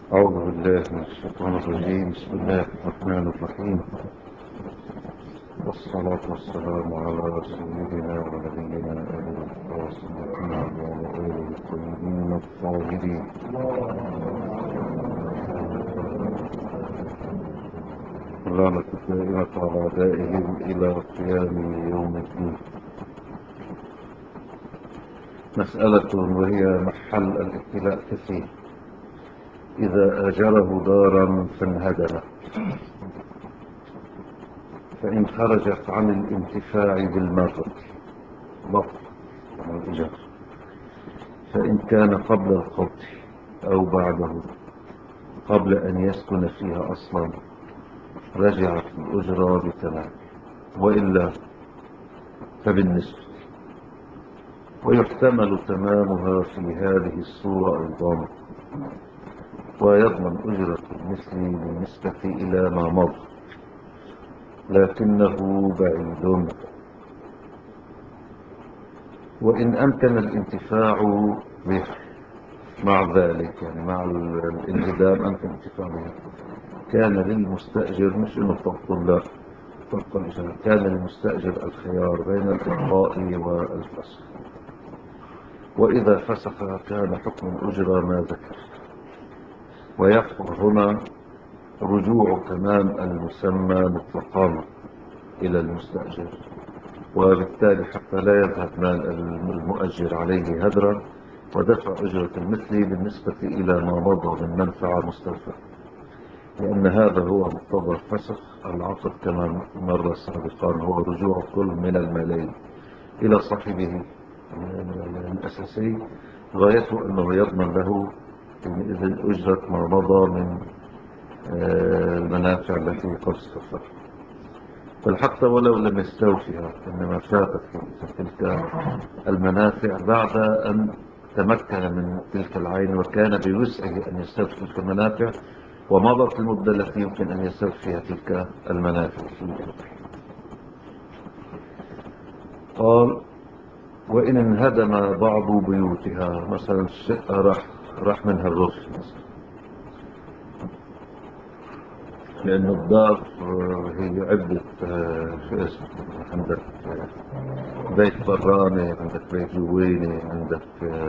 أعوذ بالله من الشيطان الرجيم. بسم الله الرحمن الرحيم، والصلاة والسلام على سيدنا ونبينا أبي القاسم محمد وعلى آله الطيبين الطاهرين. اللعنة الدائمة على أعدائهم إلى قيام يوم الدين. مسألة وهي محل الابتلاء كثير. إذا آجره دارا فانهدمت، فإن خرجت عن الانتفاع بالمرة بطل عن الإجارة، فإن كان قبل القبض أو بعده قبل أن يسكن فيها أصلا رجعت الأجرة بتمام، وإلا فبالنسبة. ويحتمل تمامها في هذه الصورة أيضا، ويضمن أجرة المثل بالنسبة إلى ما مضى، لكنه بعيد. وإن أمكن الانتفاع به مع ذلك، يعني مع الانهدام أمكن الانتفاع به، كان للمستأجر، مش إنه تبطل، لا تبطل الإجارة، كان للمستأجر الخيار بين الإبقاء والفسخ. وإذا فسخ كان حكم الأجرة ما ذكر. ويحصل هنا رجوع تمام المسمى مطلقا إلى المستأجر، وبالتالي حتى لا يذهب مال المؤجر عليه هدرا، ودفع أجرة المثل بالنسبة إلى ما مضى من منفعة مستوفى، لأن هذا هو مقتضى فسخ العقد كما مر سابقا، هو رجوع كل من المالين إلى صاحبه الأساسي، غايته أنه يضمن له إذن أجرة ما مضى من المنافع التي قد استوفى. بل حتى ولو لم يستوفيها، إنما فاتت تلك المنافع بعد أن تمكن من تلك العين، وكان بوسعه أن يستوفي تلك المنافع، ومضت المدة التي يمكن أن يستوفيها تلك المنافع فيها. قال: وإن انهدم بعض بيوتها، مثلا الشقة راح منها الرف مثلا، لأن الدار هي عدة، شو اسمه، عندك بيت براني، عندك بيت جويني، عندك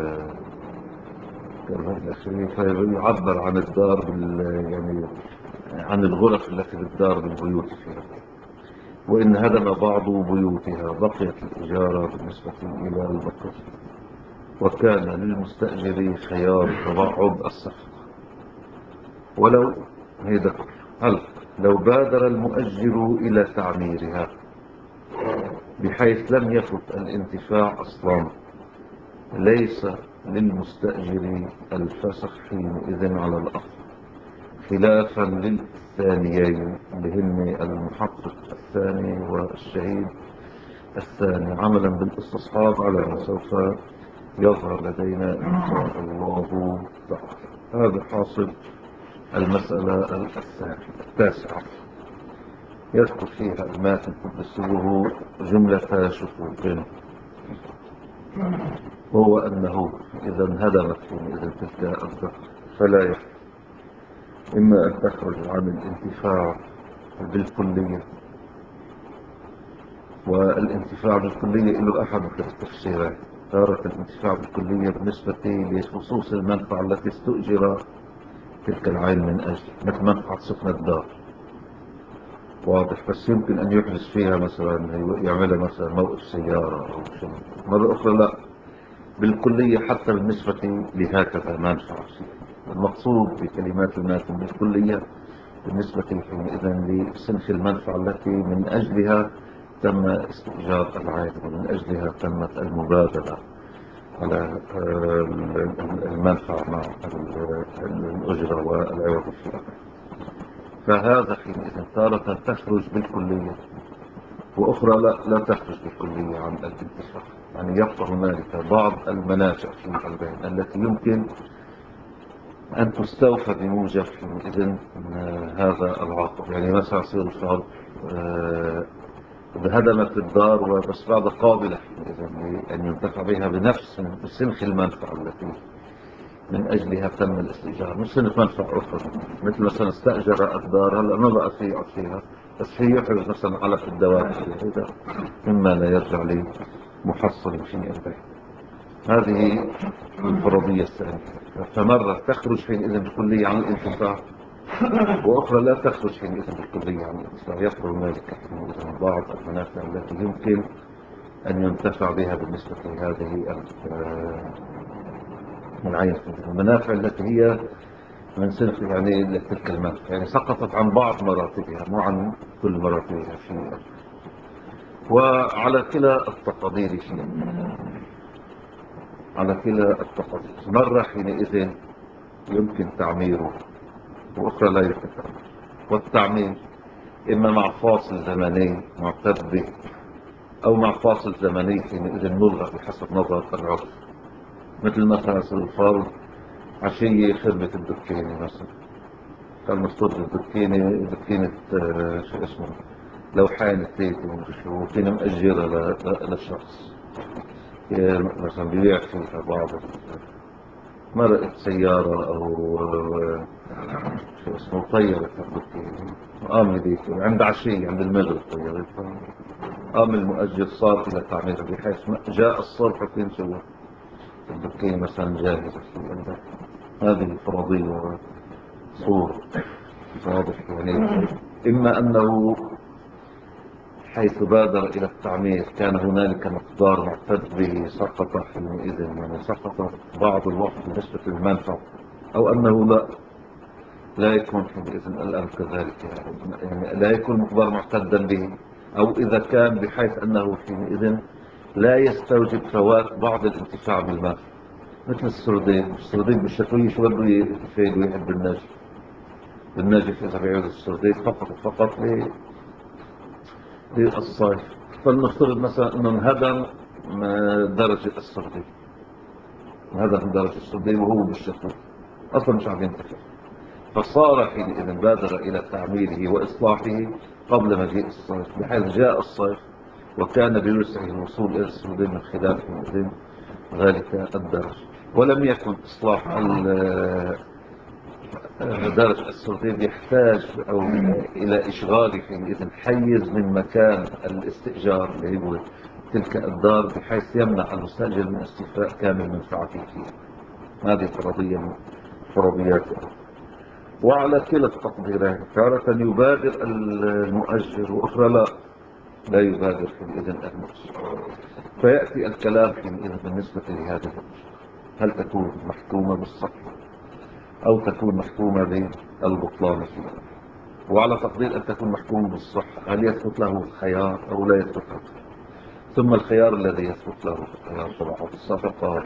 فيعبر عن الدار يعني عن الغرف التي بالدار بالبيوت فيها. وإن هدم بعض بيوتها بقيت الإجارة بالنسبة إلى البقر، وكان للمستأجر خيار تبعض الصفقة. ولو هيدا هل لو بادر المؤجر إلى تعميرها بحيث لم يفت الانتفاع أصلا، ليس للمستأجر الفسخ حينئذ على الأصل، خلافا للثانيين بهن المحقق الثاني والشهيد الثاني، عملا بالاستصحاب على ما سوف يظهر لدينا إن شاء الله تعالى. هذا حاصل المسألة التاسعة، يذكر فيها الماتن قدسه جملة شكوك، وهو أنه إذا انهدمت إذا تلك الدار فلا يحل إما أن تخرج عن الانتفاع بالكلية، والانتفاع بالكلية له أحد التفسيرات. تارة الانتفاع بالكلية بالنسبة لخصوص المنفعة التي استؤجر تلك العين من أجل، مثل منفعة سكن الدار، واضح، بس يمكن أن يحدث فيها مثلا، يعملها مثلا موقف سيارة أو شيء. مرة أخرى لا، بالكلية حتى بالنسبة لهكذا منفعة. المقصود بكلمات الماتن بالكلية بالنسبة حينئذ لسنخ المنفعة التي من أجلها تم استئجار العين، ومن أجلها تمت المبادلة على المنفعة مع الأجرة والعوض فيها. فهذا حينئذ تارة تخرج بالكلية، وأخرى لا تخرج بالكلية عن الانتفاع، يعني يبقى هنالك بعض المنافع في البيع التي يمكن أن تستوفى بموجب إذن هذا العقد. يعني مثلا يصير الفرق إذا هدمت الدار وبس بعد قابلة إذن أن ينتفع بها بنفس بسنخ المنفعة التي من أجلها تم الاستئجار، مش صنف منفعة أخرى. مثل مثلا استأجر الدار، هلا ما بقى في يقعد فيها، بس في يحرز مثلا علف الدواب فيها، هذا مما لا يرجع لمحصل شيء به. هذه الفرضية الثانية. فمرة تخرج حينئذ بالكلية عن الانتفاع، وأخرى لا تخرج حينئذ بالكلية عن الانتفاع. يخرج ذلك حينئذ عن بعض المنافع التي يمكن أن ينتفع بها بالنسبة لهذه العين. المنافع التي هي من صنف يعني تلك المنافع، يعني سقطت عن بعض مراتبها مو عن كل مراتبها في. وعلى كلا التقدير شيء، على كلا التقدير، مرة حينئذ يمكن تعميره وأخرى لا يمكن تعميره. والتعمير إما مع فاصل زمني معتد به، أو مع فاصل زمني حينئذ ملغى بحسب نظر العرف. مثل مثلا الفرض عشية خدمة الدكينة مثلا، فالمفروض الدكينة شو اسمه لوحان التيتي وشو فينا مأجرة للشخص، مثلا بيبيع فيها بعض مرقت سيارة أو شو اسمه طيرة الدكينة، قام هديك عند عشية عند المغرب طيرة، قام المؤجر صار إلى تعميرها بحيث جاء الصبح في شو الدكينة مثلا جاهزة. هذه فرضية صورة واضح يعني. إما أنه حيث بادر إلى التعمير كان هنالك مقدار معتد به سقط حينئذ، يعني سقط بعض الوقت بالنسبة للمنفعة، أو أنه لا يكون حينئذ الآن كذلك، يعني لا يكون مقدار معتدا به، أو إذا كان بحيث أنه حينئذ لا يستوجب فوات بعض الانتفاع بالمنفعة. مثل السردين بالشتوية شو بده يفيد ويحب بالنجف إذا بيعود السردين فقط للصيف. فلنفترض مثلا أنه انهدم درجة السردين، انهدم درجة السردين وهو بالشتوية أصلا مش عم ينتفع، فصار حينئذ بادر إلى تعميره وإصلاحه قبل مجيء الصيف، بحيث جاء الصيف وكان بوسعه الوصول إلى السردين من خلال حينئذ ذلك الدرج، ولم يكن إصلاح درج السردين يحتاج أو إلى إشغال حينئذ حيز من مكان الاستئجار اللي هو تلك الدار، بحيث يمنع المستأجر من استيفاء كامل منفعته فيها. هذه فرضيات. وعلى كلا التقديرين تارة يبادر المؤجر وأخرى لا يبادر حينئذ المؤجر. فيأتي الكلام حينئذ بالنسبة لهذه الأجر، هل تكون محكومة بالصحة أو تكون محكومة بالبطلان فيها؟ وعلى تقدير أن تكون محكومة بالصحة، هل يثبت له الخيار أو لا يثبت له؟ ثم الخيار الذي يثبت له خيار طبعا الصفقة،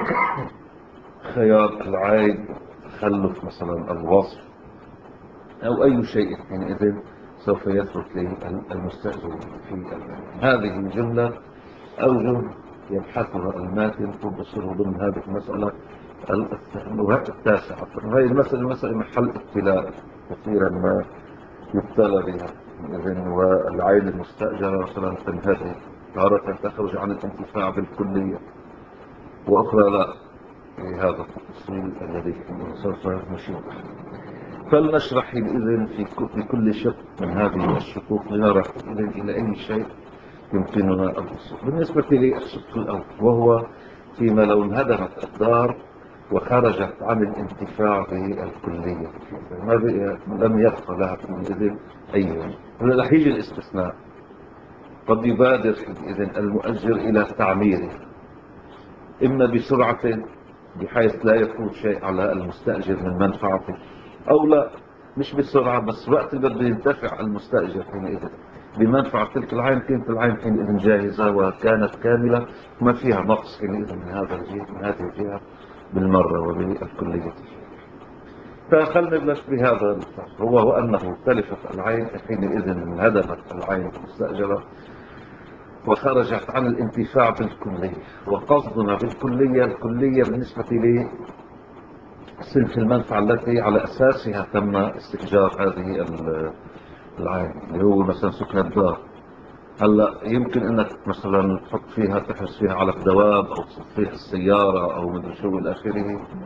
خيار العيب، تخلف مثلا الوصف، أو أي شيء حينئذ سوف يثبت للمستأجر في هذه جملة أوجه يبحثها الماتن تبصره ضمن هذه المسألة التاسعة. هذه المسألة محل ابتلاء كثيرا ما يبتلى بها، والعين المستأجرة مثلا تنهدم، تارة تخرج عن الانتفاع بالكلية وأخرى لا، في هذا التفصيل الذي سوف نشير. فلنشرح حينئذ في كل شق من هذه الشقوق لنرى إلى أي شيء يمكننا الوصول. بالنسبة للشق الأول وهو فيما لو انهدمت الدار وخرجت عن الانتفاع بالكلية، لم يبقى لها حينئذ أي وجه. رح يجي الاستثناء، قد يبادر حينئذ المؤجر إلى تعميره إما بسرعة بحيث لا يفوت شيء على المستأجر من منفعته، أو لا مش بسرعة بس وقت اللي بده ينتفع المستأجر حينئذ بمنفعة تلك العين، كانت العين حينئذ جاهزة وكانت كاملة ما فيها نقص حينئذ من هذه الجهة بالمرة وبالكلية. فخلنا نبلش بهذا الفرق، هو أنه تلفت العين حينئذ انهدمت العين المستأجرة وخرجت عن الانتفاع بالكلية. وقصدنا بالكلية الكلية بالنسبة لي صنف المنفعة التي على أساسها تم استئجار هذه العين، اللي هو مثلا سكن الدار. هلا يمكن انك مثلا تحط فيها تحرس فيها علف دواب او تصفيح السيارة او مدري شو الى اخره،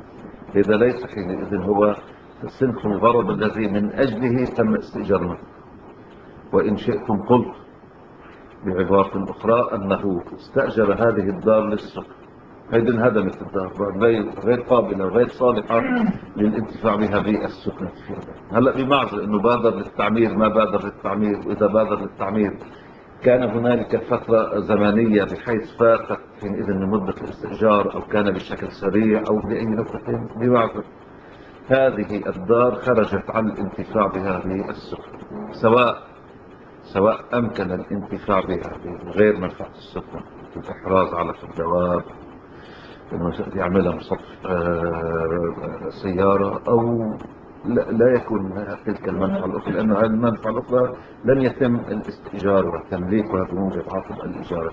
إذا ليس حينئذ هو صنف الغرض الذي من أجله تم استئجارنا. وإن شئتم قلت بعبارة أخرى أنه استأجر هذه الدار للسكن، هيدي انهدمت الدار غير قابلة غير صالحة للانتفاع بها بالسكنة فيها. هلأ بمعزل أنه بادر للتعمير ما بادر للتعمير، وإذا بادر للتعمير كان هنالك فترة زمنية بحيث فاتت حينئذ من مدة الاستئجار، أو كان بشكل سريع أو بأي نقطة. بمعزل هذه الدار خرجت عن الانتفاع بها بالسكن، سواء أمكن الانتفاع بها بغير منفعة السكن، الإحراز على الدواب، إنه يعملها مصف سيارة، أو لا يكون تلك المنفعة الأخرى، لأن هذه المنفعة الأخرى لن يتم الاستئجار وتمليكها بموجب عقد الإجارة.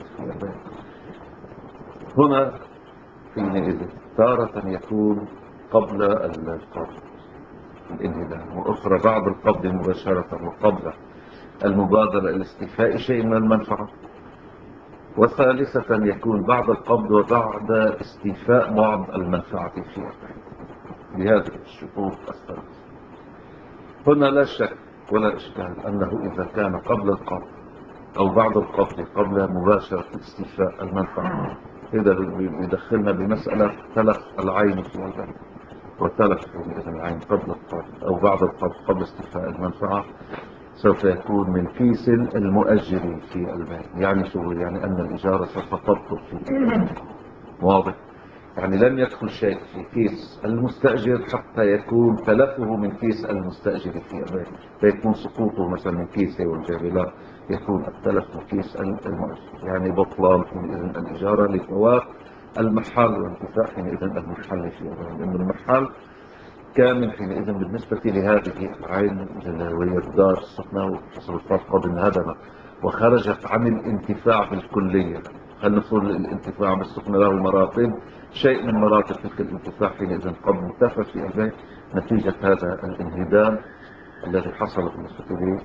هنا حينئذ تارة يكون قبل القبض الانهدام، وأخرى بعد القبض مباشرة وقبل المبادرة إلى استيفاء شيء من المنفعة، وثالثة يكون بعد القبض وبعد استيفاء بعض المنفعة فيها بهذه الشروط الثلاث. هنا لا شك ولا إشكال أنه إذا كان قبل القبض أو بعد القبض قبل مباشرة استيفاء المنفعة، إذا يدخلنا بمسألة تلف العين في البيت، وتلف العين قبل القبض أو بعد القبض قبل استيفاء المنفعة سوف يكون من كيس المؤجر في البيت. يعني شو؟ يعني أن الإجارة سوف تبطل فيه. واضح؟ يعني لم يدخل شيء في كيس المستأجر حتى يكون تلفه من كيس المستأجر في البيت، فيكون سقوطه مثلا من كيسه والجابي، لا، يكون التلف من كيس المؤجر. يعني بطلان حينئذ الإجارة لفوات المحل وانتفاع حينئذ المحل في البيت، لأن المحل كامل حينئذ بالنسبة لهذه العين وهي الدار السخنة وتصرفات قد انهدمت وخرجت عن الانتفاع بالكلية. خلينا نقول الانتفاع بالسخنة له مراتب، شيء من مراتب تلك الانتفاع حينئذ قد انتفى في البيت نتيجة هذا الانهدام الذي حصل بالنسبة لهذه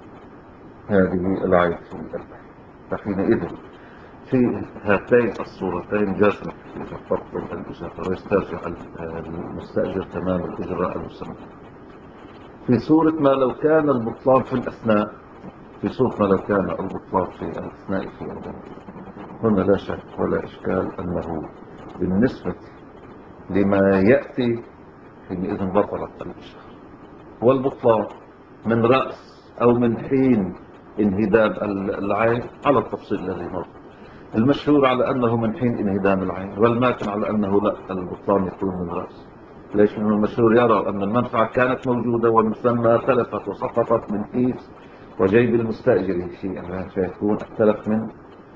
العين في البيت. فحينئذ في هاتين الصورتين جزم إذا تبطل الإجارة ويسترجع المستأجر تمام الإجراء المسمى. في صورة ما لو كان البطلان في الأثناء، في صورة ما لو كان البطلان في الأثناء في الجنة، هنا لا شك ولا إشكال أنه بالنسبة لما يأتي حينئذ بطلت الإجارة. والبطلان من رأس أو من حين انهدام العين على التفصيل الذي مر. المشهور على أنه من حين انهدام العين، والماتن على أنه لا، البطلان يكون من رأس. ليش؟ من المشهور يرى أن المنفعة كانت موجودة ومن ثم تلفت وسقطت من كيس وجيب المستأجر شيئا، فيكون التلف من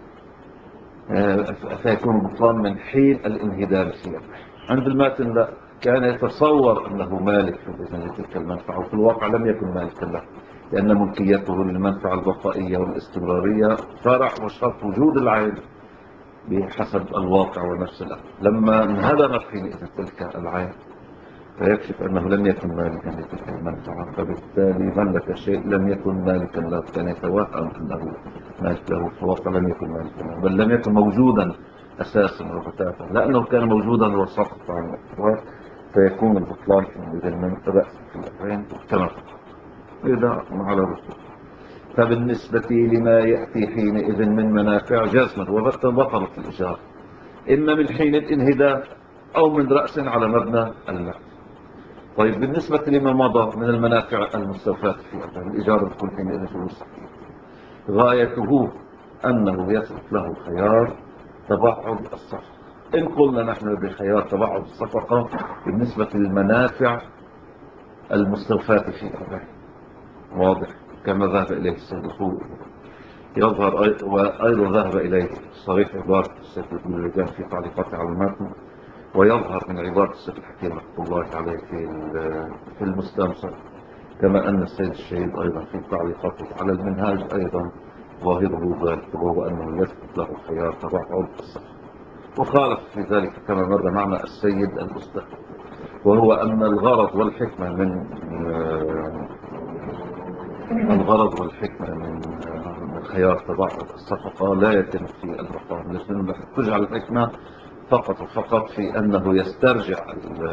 فيكون البطلان من حين الانهدام شيئا. عند الماتن لا، كان يتصور أنه مالك لتلك المنفعة، وفي الواقع لم يكن مالكا له، لأن ملكيته للمنفعة البقائية والاستمرارية فرع وشرط وجود العين بحسب الواقع ونفس الأمر. لما انهدمت حينئذ تلك العين فيكشف أنه لم يكن مالكا لتلك المنفعة، فبالتالي ملك شيء لم يكن مالكا له، كان يتوهم أنه مالك له، في الواقع لم يكن مالكا له، بل لم يكن موجودا أساسا وبتاتا، لأنه كان موجودا وسقط عن الاعتبار، فيكون البطلان حينئذ من رأس في العين كما فقط. إذا على رسول. فبالنسبة لما يأتي حينئذ من منافع جزما وبطلت الإجارة، إما من حين الانهدام أو من رأس على مبنى المال. طيب بالنسبة لما مضى من المنافع المستوفاة في الإجارة تكون حينئذ فلوس، غايته أنه يثبت له خيار تبعض الصفقة. إن قلنا نحن بخيار تبعض الصفقة بالنسبة للمنافع المستوفاة في البيع، واضح كما ذهب إليه السيد الخوي، يظهر وأيضا ذهب إليه صريح عبارة السيد الرجال في تعليقاته على المتن، ويظهر من عبارة السيد الحكيم رحمه الله عليه في المستمسك، كما أن السيد الشهيد أيضا في تعليقاته على المنهاج أيضا ظاهره ذلك، وهو أنه يثبت له خيار تبعض الصفقة. وخالف في ذلك كما مر معنا السيد المستقل، وهو أن الغرض والحكمة من خيار تبعض الصفقة لا يتم في المقام، لأنه تجعل الحكمة فقط وفقط في أنه يسترجع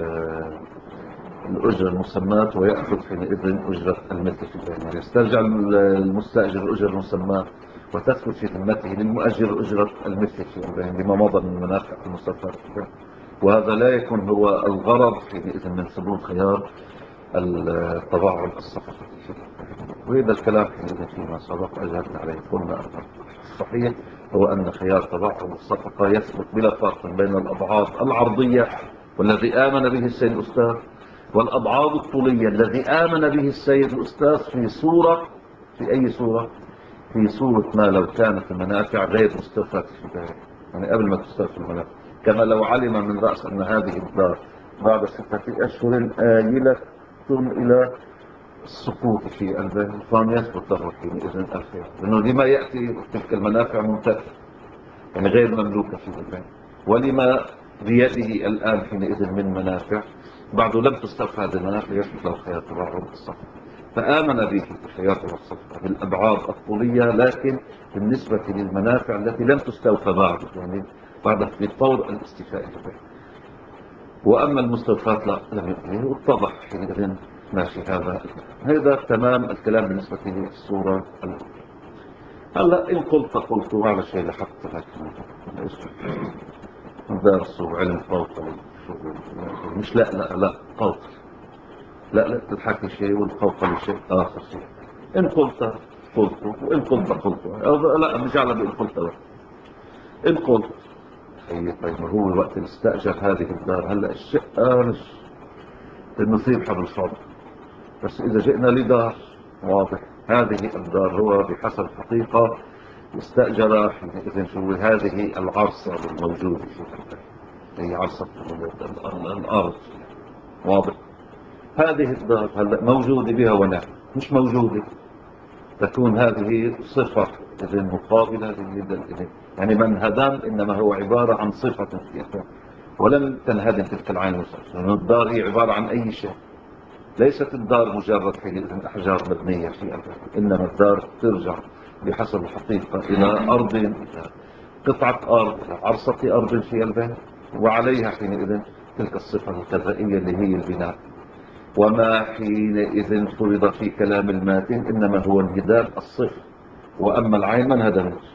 الأجرة المسماة ويأخذ حينئذ أجرة المثل في البيع. يسترجع المستأجر الأجرة المسماة وتثبت في ذمته للمؤجر أجرة المثل في البيع لما مضى من منافع المستفاد. وهذا لا يكون هو الغرض حينئذ من ثبوت خيار التباعد الصفقة. وإذا الكلام حينئذ فيما سبق أجابنا عليه قلنا الصحيح هو أن خيار تباعد الصفقة يثبت بلا فرق بين الأبعاد العرضية والذي آمن به السيد الأستاذ والأبعاد الطولية الذي آمن به السيد الأستاذ في أي صورة؟ في صورة ما لو كانت المنافع غير مستوفاة في البيع، يعني قبل ما تستوفى المنافع، كما لو علم من رأس أن هذه الدار بعد 6 أشهر آيلة إلى السقوط في البيع فان يثبت له حينئذ الخيار، لأنه لما يأتي تلك المنافع ممتلكة يعني غير مملوكة في البيع، ولما بيده الآن حينئذ من منافع بعد لم تستوفى هذه المنافع يثبت له خيار تباعد الصفقة. فآمن به خيار تباعد الصفقة بالأبعاد الطولية، لكن بالنسبة للمنافع التي لم تستوفى بعد، يعني بعد في طور الاستيفاء البيع. وأما المستوفات لا لم يؤمن، واتضح حينئذ ماشي. هذا تمام الكلام بالنسبة للصورة الأولى. هلا إن قلت على شيء لحقت لكن درس وعلم قوطي مش لا قوطي لا الحكي شيء والقوطي شيء آخر شيء. إن قلت وإن قلت لا مش على بإن قلت بقى. إن قلت طيب ما هو وقت استأجر هذه الدار هلا الشقة مش النصيب حب الفضل، بس إذا جئنا لدار واضح هذه الدار هو بحسب الحقيقة استأجر حينئذ شو هذه العرصة الموجودة هي عرصة الأرض واضح. هذه الدار هلا موجودة بها ونعم، مش موجودة تكون هذه صفة إذن مقابلة للإذن، يعني من هدم إنما هو عبارة عن صفة فيها ولم تنهدم تلك العين المستأجرة. الدار هي عبارة عن أي شيء، ليست الدار مجرد حينئذ أحجار مبنية في البيت، إنما الدار ترجع بحسب الحقيقة إلى أرض، قطعة أرض، عرصة أرض في البيت، وعليها حينئذ تلك الصفة الغذائية اللي هي البناء. وما حينئذ فرض في كلام الماتن إنما هو انهدام الصفة، وأما العين ما انهدمت،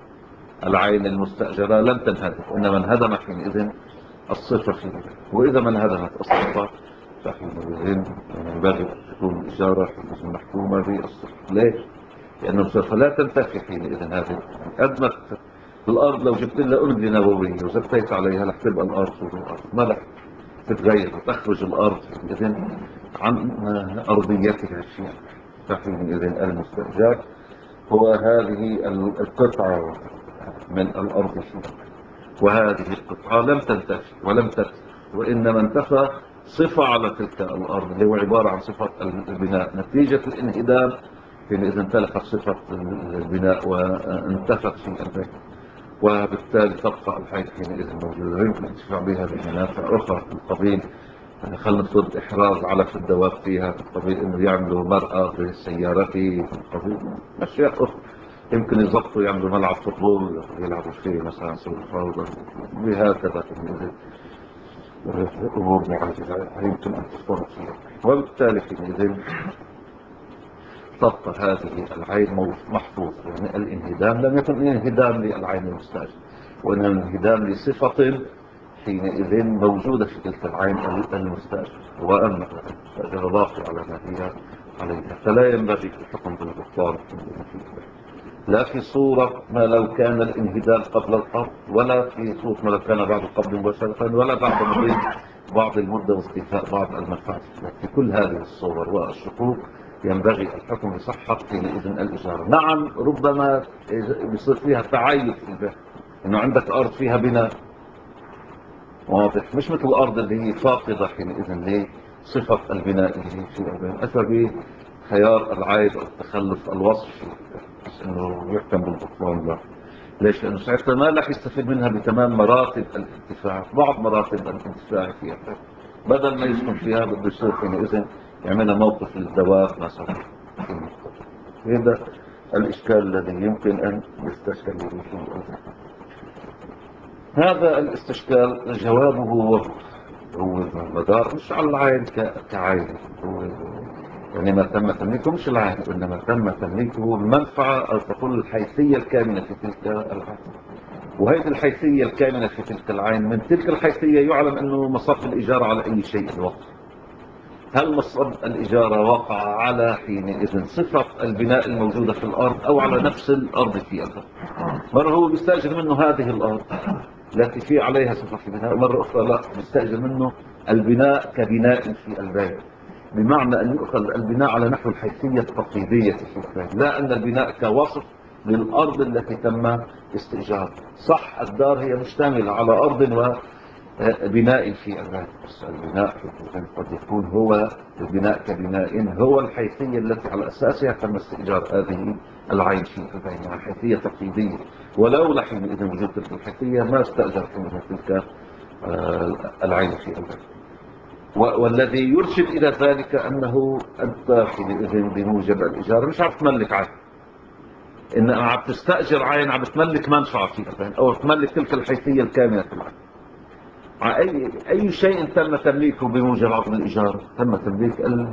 العين المستأجرة لم تنهدم إنما انهدم حينئذ الصفة فيه. وإذا ما انهدمت الصفة فحينئذ ينبغي أن تكون الإشارة محكومة بالصفة. ليش؟ لأنه الصفة لا تنتفي حينئذ. هذه أدمت الأرض لو جبت لها أنجلة نووية وزبتيت عليها لح تبقى الأرض ما لح تتغير وتخرج الأرض إذن عن أرضيتها الشيء. فحينئذ المستأجر هو هذه القطعة من الأرض الشيء، وهذه القطعة لم تنتفي ولم تتف، وإنما انتفى صفة على تلك الأرض اللي هو عبارة عن صفة البناء نتيجة الانهدام، حينئذ انتلفت صفة البناء وانتفت في البيت، وبالتالي تبقى الحيث حينئذ موجودة يمكن انتفاع بها بمنافع أخرى في القبيل. خلنا نفرض إحراز علف الدواب فيها في القبيل، إنه يعملوا مرأة في سيارته في القبيل، أشياء أخرى يمكن يضبطوا يعملوا ملعب فوتبول يلعبوا فيه مثلا سوى فوضى بهكذا أمور معينة يمكن أن تفرض فيها. وبالتالي حينئذ تبقى هذه العين محفوظ، يعني الانهدام لم يكن انهدام للعين المستأجر، وإنما انهدام لصفة حينئذ موجودة في تلك العين المستأجر، وأما المستأجر باقي على ما هي عليها، فلا ينبغي الحكم بالبطلان لا في صورة ما لو كان الانهدام قبل القبض، ولا في صورة ما لو كان بعد القبض مباشرة، ولا بعد مضي بعض المدة واستيفاء بعض المنفعة. في كل هذه الصور والشقوق ينبغي الحكم بصحة حينئذ الإجارة. نعم ربما يصير فيها تعايد في البيع، إنه عندك أرض فيها بناء واضح، مش مثل الأرض اللي هي فاقدة حينئذ لصفة البناء اللي هي في البيع. أثر به خيار العيب أو التخلف الوصفي انه يحكم بالبطلان له. ليش؟ لانه ساعتها ما راح يستفيد منها بتمام مراتب الانتفاع، بعض مراتب الانتفاع فيها، بدل ما يسكن فيها بده يصير حينئذ يعملها موقف للدواب مثلا. هذا الاشكال الذي يمكن ان يستشكل به. هذا الاستشكال جوابه هو المدار مش على العين كعين، هو يعني ما تم تمليكه مش العين، وإنما تم تمليكه المنفعة أو تقول الحيثية الكامنة في تلك العين. وهذه الحيثية الكامنة في تلك العين، من تلك الحيثية يعلم أنه مصب الإجارة على أي شيء وقع. هل مصب الإجارة وقع على حينئذ صفة البناء الموجودة في الأرض أو على نفس الأرض في الأرض؟ مرة هو بيستأجر منه هذه الأرض التي في عليها صفة البناء، مرة أخرى لا، بيستأجر منه البناء كبناء في البيت، بمعنى أن يؤخذ البناء على نحو الحيثية التقليدية في البيت، لا أن البناء كوصف للأرض التي تم استئجارها. صح الدار هي مشتملة على أرض وبناء في البيت، بس البناء قد يكون هو البناء كبناء هو الحيثية التي على أساسها تم استئجار هذه العين في البيت، يعني حيثية تقليدية. ولولا حينئذ وجود تلك الحيثية ما استأجر حينئذ تلك العين في البيت. والذي يرشد إلى ذلك أنه أنت حينئذ بموجب الإيجار مش عم تملك عين، إن عم تستأجر عين، عم تملك منفعة في العين أو تملك تلك الحيثية الكاملة في العين. أي شيء تم تمليكه بموجب عقد الإيجار تم تمليك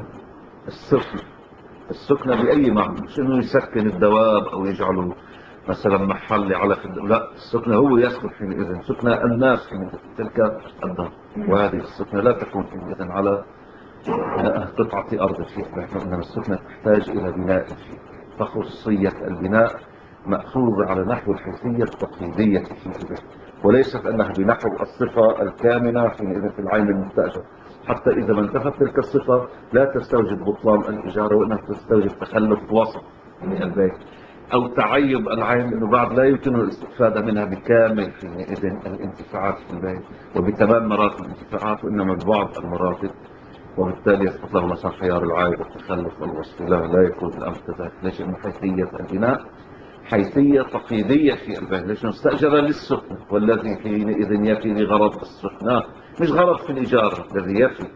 السكنة بأي معنى، مش إنه يسكن الدواب أو يجعله مثلا محل على لا، السكنة هو يسكن حينئذ، سكنة الناس في تلك الدار. وهذه السكنة لا تكون حينئذ على قطعة أرض فيه، إنما السكنة تحتاج إلى بناء فيه، فخصوصية البناء مأخوذة على نحو الحيثية التقليدية في البيت، وليست أنها بنحو الصفة الكامنة حينئذ في العين المستأجر. حتى إذا ما انتفت تلك الصفة لا تستوجب بطلان الإجارة، وإنها تستوجب تخلف وسط من البيت أو تعيب العين، أنه بعد لا يمكن الاستفادة منها بكامل حينئذ الانتفاعات في البيت وبتمام مراتب الانتفاعات، وإنما ببعض المراتب، وبالتالي يسقط له مثلا خيار العائد والتخلف والوصف. لا يكون الأمر كذلك. ليش؟ إنه حيثية البناء حيثية تقليدية في البيت، ليش؟ مستأجرة للسكن، والذي حينئذ يفي لغرض السكن، مش غرض في الإجارة. الذي يفي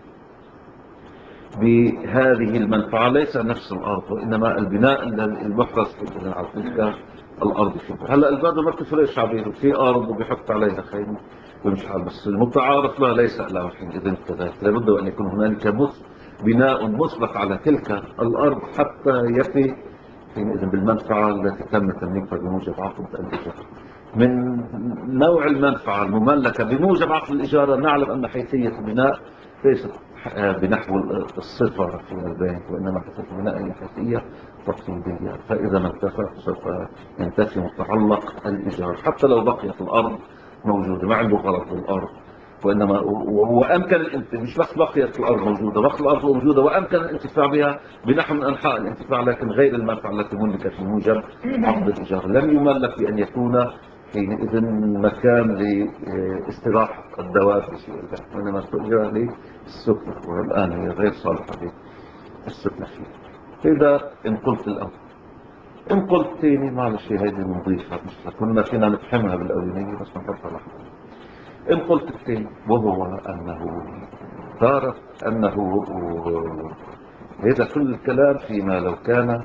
بهذه المنفعة ليس نفس الأرض، وإنما البناء المحرز على تلك الأرض فيه. هلا البدو ما بتفرقش عبيده في أرض وبيحط عليها خيمة ومش حال، بس المتعارف له ليس له حينئذ كذلك. لابد أن يكون هنالك بناء مثبت على تلك الأرض حتى يفي حينئذ بالمنفعة التي تم تمليكها بموجب عقد الإجارة. من نوع المنفعة المملكة بموجب عقد الإجارة نعلم أن حيثية البناء ليست بنحو الصفة في البيت، وإنما حيثية البناء هي حيثية تقليدية. فإذا ما انتفى سوف ينتفي متعلق الإيجار، حتى لو بقيت الأرض موجودة ما عنده غرض بالأرض، وإنما وأمكن مش بس بقيت الأرض موجودة، بقي الأرض موجودة وأمكن الانتفاع بها بنحو من أنحاء الانتفاع، لكن غير المنفعة التي ملكت في موجب عقد الإيجار. لم يملك بأن يكون حينئذ مكان لاستراحة الدواب في البيت، وإنما استؤجر للسكنة، والآن هي غير صالحة للسكنة فيه. إذا إن قلت الأمر، إن قلت تاني معلش هذه نضيفها، مش كنا فينا نفهمها بالأولينية بس نحطها لحظة. إن قلت التاني وهو أنه صارت أنه هذا كل الكلام فيما لو كان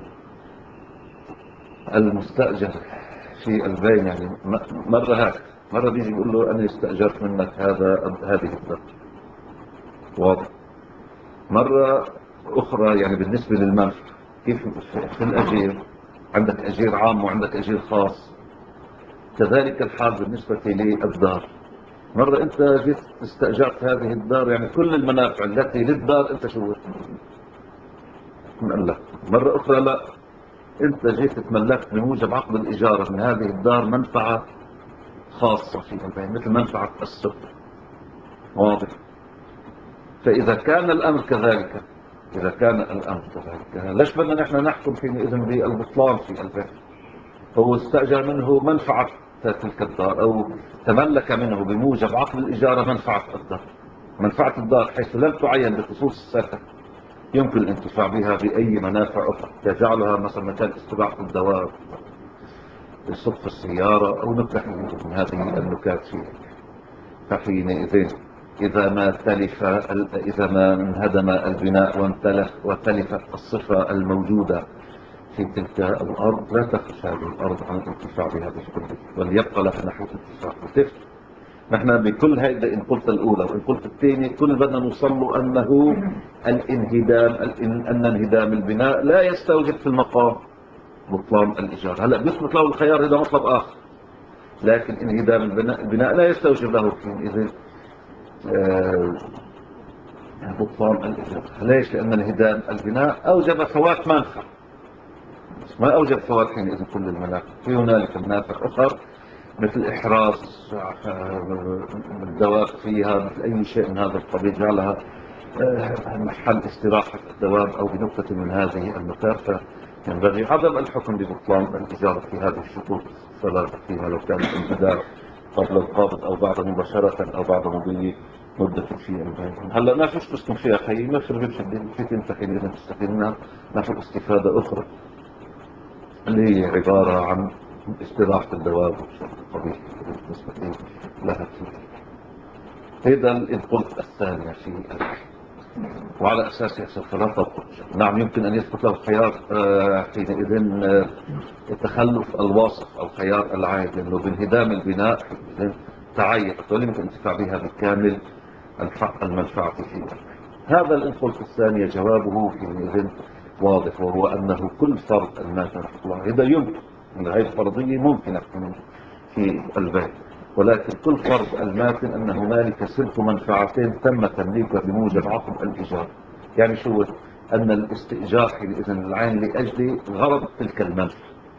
المستأجر في البين، يعني مرة بيجي يقول له أنا استأجرت منك هذه الدار، واضح. مرة أخرى يعني بالنسبة للمنفع، كيف في الأجير عندك أجير عام وعندك أجير خاص، كذلك الحال بالنسبة للدار. مرة أنت جيت استأجرت هذه الدار، يعني كل المنافع التي للدار أنت شو تملك. مرة أخرى لا، أنت جيت تملكت بموجب عقد الإجارة من هذه الدار منفعة خاصة في البيت مثل منفعة السكن، واضح. فإذا كان الأمر كذلك، إذا كان الأمر كذلك ليش بدنا نحن نحكم حينئذ بالبطلان في البيت؟ هو استأجر منه منفعة تلك الدار أو تملك منه بموجب عقد الإجارة منفعة الدار، منفعة الدار حيث لم تعين بخصوص السكن، يمكن الانتفاع بها بأي منافع أخرى، يجعلها مثلا مكان استباحة الدواب، صف السيارة أو نكح من هذه النكات فيه. فحينئذ إذا ما انهدم البناء وتلفت الصفة الموجودة في تلك الأرض لا تخرج هذه الأرض عن الانتفاع بها بالكل، بل يبقى لها نحو الانتفاع وتفت نحن بكل هيدا إن قلت الأولى وإن قلت الثانية كل بدنا نوصل له أنه الانهدام أن انهدام البناء لا يستوجب في المقام بطلان الإيجار. هلا بيثبت له الخيار، هذا مطلب آخر، لكن انهدام البناء لا يستوجب له حينئذ بطلان الإيجار. ليش؟ لأن انهدام البناء أوجب فوات منفعة، ما أوجب فوات حينئذ كل المنافع. في هنالك منافع أخرى مثل إحراز الدواب فيها، مثل أي شيء من هذا القبيل، جعلها محل استراحة الدواب أو بنقطة من هذه المسافة. ينبغي عدم الحكم ببطلان الإجارة في هذه الشروط الثلاثة، فيما لو كان الانهدام قبل القابض أو بعد مباشرة أو بعد مضي مدة في البيع. هلا ما فيش تسكن فيها خي، ما خربتش الدنيا، فيك انت حينئذ تستفيد منها نحو استفادة أخرى اللي هي عبارة عن استراحة الدواب والشيء الطبيعي بالنسبة لها. هذا القلت الثانية في الحكم، وعلى أساسه سوف لا تضبط. نعم يمكن أن يثبت له خيار حينئذ تخلف الواصف أو خيار العائد، لأنه بانهدام البناء تعيقت ولم يمكن الانتفاع بها بالكامل الحق المنفعة فيه. هذا القلت الثانية جوابه حينئذ واضح، وهو أنه كل فرض المات رحمه الله إذا يمكن أن هذه الفرضية ممكنة في البيت، ولكن كل فرض الماتن أن هنالك سلف منفعتين تم تمليكها بموجب عقد الإيجار. يعني شو؟ أن الاستئجار حينئذ العين لأجل غرض تلك المنفعة،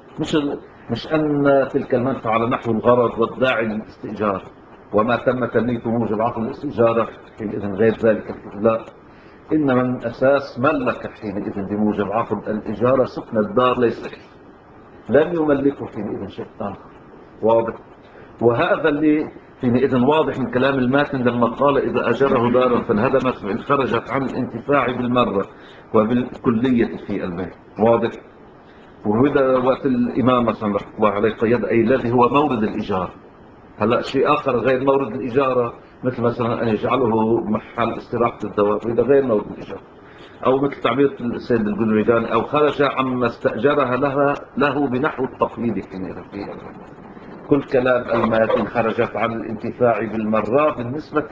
مش أن تلك المنفعة على نحو الغرض والداعي للاستئجار، وما تم تمليكه بموجب عقد الاستئجار حينئذ غير ذلك. لا، إنما من أساس ملك حينئذ بموجب عقد الإجارة سكن الدار ليس لم يملكه حينئذ شيء آخر. واضح؟ وهذا اللي حينئذ واضح من كلام الماتن لما قال إذا أجره دارا فانهدمت فإن خرجت عن الانتفاع بالمرة وبالكلية في البيت. واضح؟ وهذا وقت الإمام مثلا رحمه الله عليه قيد أي الذي هو مورد الإيجار. هلا شيء آخر غير مورد الإجارة، مثل مثلا أن يجعله محل استراحة الدواب، هذا غير مورد الإجارة. أو مثل تعبير السيد الجلويداني أو خرج عما استأجرها له بنحو التقليد حينئذ فيها. كل كلام الماتن خرجت عن الانتفاع بالمرة بالنسبة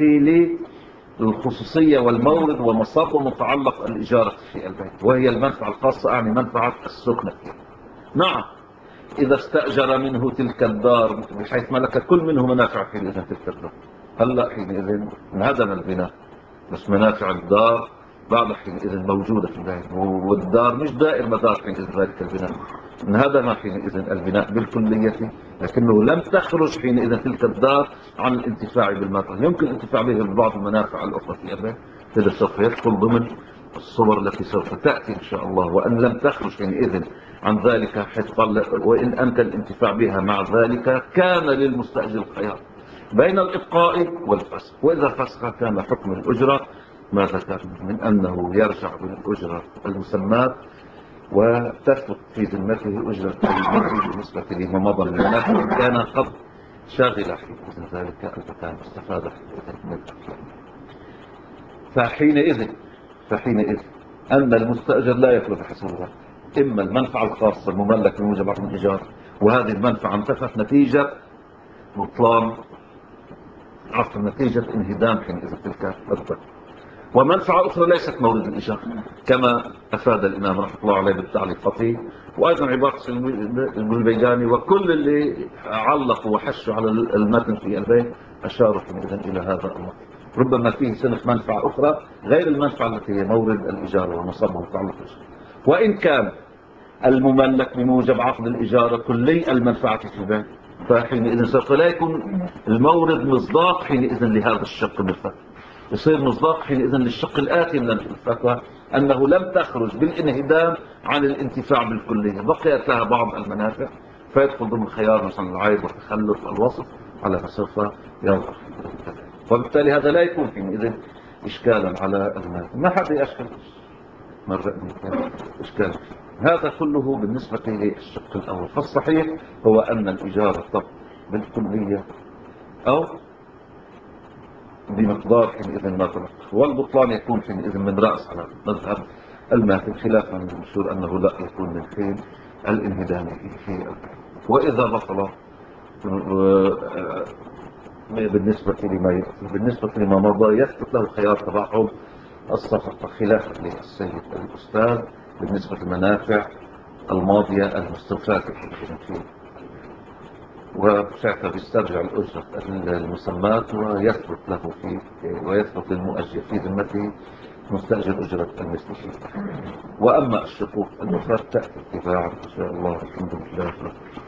للخصوصية والمورد ومصاب ومتعلق الإجارة في البيت، وهي المنفعة الخاصة، أعني منفعة السكنة. نعم إذا استأجر منه تلك الدار بحيث ملك كل منه منافع حينئذ تلك الدار، هلأ حينئذ انهدم البناء، بس منافع الدار بعد حينئذ موجودة في البيت، والدار مش دائر مدار حينئذ ذلك البناء. انهدم حينئذ البناء بالكلية، لكنه لم تخرج حينئذ تلك الدار عن الانتفاع بالمرة. يمكن الانتفاع به ببعض المنافع الأخرى في البيت، هذا سوف يدخل ضمن الصور التي سوف تأتي إن شاء الله. وأن لم تخرج حينئذ عن ذلك حيث قال وإن أمكن الانتفاع بها مع ذلك كان للمستأجر الخيار بين الإبقاء والفسخ، وإذا فسخ كان حكم الأجرة ما ذكر من أنه يرجع بالأجرة المسمات وتثبت في ذمته أجرة المثل بالنسبة لما مضى من المنافع كان قد شاغل في ذلك المكان استفاد من فحينئذ أن المستأجر لا يخلف حسبها، إما المنفعة الخاصة المملك بموجب عقد الإيجار وهذه المنفعة انتفت نتيجة بطلان عفوا نتيجة انهدام حينئذ تلك الدار، ومنفعة أخرى ليست مورد الإيجار كما أفاد الإمام رحمه الله عليه بالتعليقات، وأيضا عبارة الجلبيجاني وكل اللي علقوا وحشوا على المتن في البيت أشاروا حينئذ إلى هذا الأمر. ربما فيه سنة منفعة أخرى غير المنفعة التي هي مورد الإيجار ومصابه متعلق الإيجار، وإن كان المملك بموجب عقد الإجارة كلي المنفعة في البيت، فحينئذ سوف لا يكون المورد مصداق حينئذ لهذا الشق من الفتوى، يصير مصداق حينئذ للشق الآتي من الفتوى أنه لم تخرج بالانهدام عن الانتفاع بالكلية، بقيت لها بعض المنافع فيدخل ضمن خيار مثلا العيب وتخلف الوصف على ما سوف يوضح. وبالتالي هذا لا يكون حينئذ إشكالا على المال، ما حد يشكل مرة إشكال. هذا كله بالنسبة للشق الأول. فالصحيح هو أن الإجارة تبقى بالكلية أو بمقدار حينئذ ما تبقى، والبطلان يكون حينئذ من رأس على مذهب الماتن، خلافا المشهور أنه لا يكون من حين الانهدام فيه. وإذا بطل بالنسبة لما مضى يثبت له خيار تبعهم الصفقة خلافا للسيد الأستاذ بالنسبة للمنافع الماضية المستوفاة فيه، وساعتها بيسترجع الأجرة المسمات ويثبت للمؤجر في ذمته مستأجر أجرة المثل فيه. وأما الشروط الأخرى تأتي تباعا إن شاء الله. الحمد لله.